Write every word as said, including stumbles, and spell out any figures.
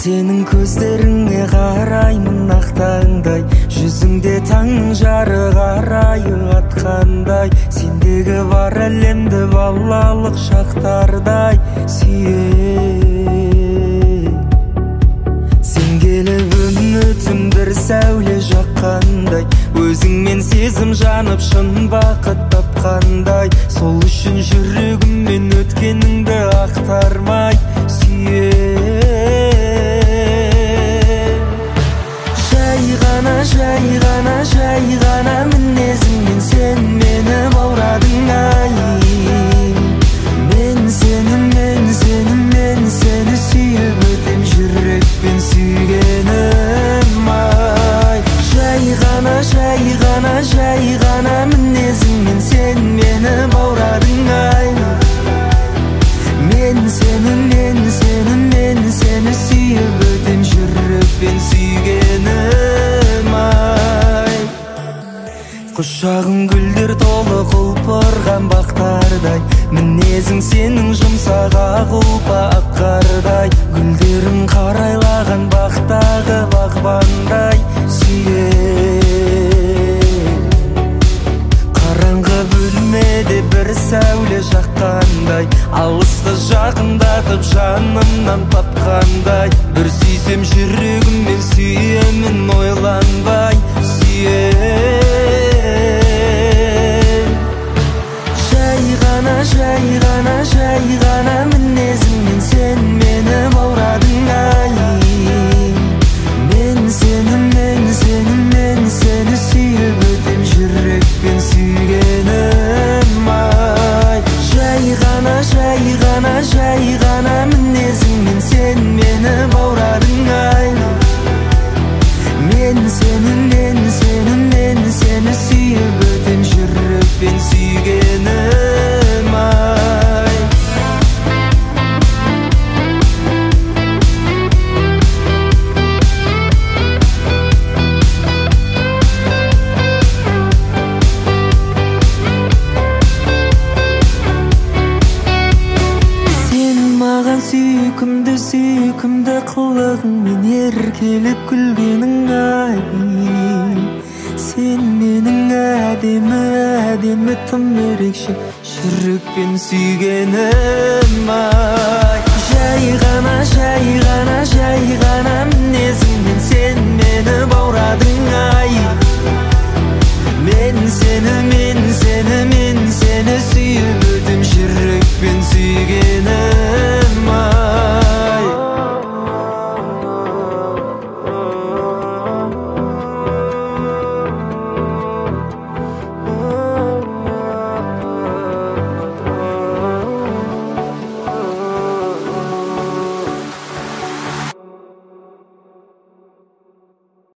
Сенің көздеріңе қараймын ақтаңдай, жүзіңде таңның жарық арайы атқандай. Сендегі бар әлемді балалық шақтардай сүйе. Сен келіп үмітім бір сәуле жаққандай, өзіңмен сезім жанып шын бақыт тапқандай. Сол үшін жүрегіммен өткеніңді ақтармай сүйе. Жай ғана, жай ғана мінезіңмен сен мені баурадың ай. Мен сені, мен сені, мен сені сүйіп өтем жүрекпен сүйгенім ай. Жай ғана, жай ғана, жай ғана мінезіңмен сен мені баурадың ай. Мен сені, мен сені, мен сені сүйіп өтем жүрекпен сүйгенім ай. Құшағың гүлдер толы құлпырған бақтардай, мінезің сенің жұмсақ ақ ұлпа ақ қардай. Гүлдерің қарайлаған бақтағы бағбандай сүйе. Қараңғы бөлмеде бір сәуле жаққандай, алысты жақындатып жанымнан тапқандай. Бір сүйсем жүрегіммен сүйемін ойланбай сүйе. Жай ғана, жай ғана, жай ғана мінезіңмен сен мені баурадың ай. Мен сені, мен сені, мен сені сүйіп өтем жүрекпен сүйгенім ай. Жай ғана, жай ғана, жай ғана мінезіңмен сен мені баурадың ай. Мен сені, мен сені, мен сені сүйіп өтем жүрекпен сүйгенім ай. Сен маған сүйкімді, сүйкімді қылығыңмен еркелеп күлгенің ай. Сен менің әдемі, әдемі тым ерекше жүрекпен сүйгенім ай. Жай ғана, жай ғана, жай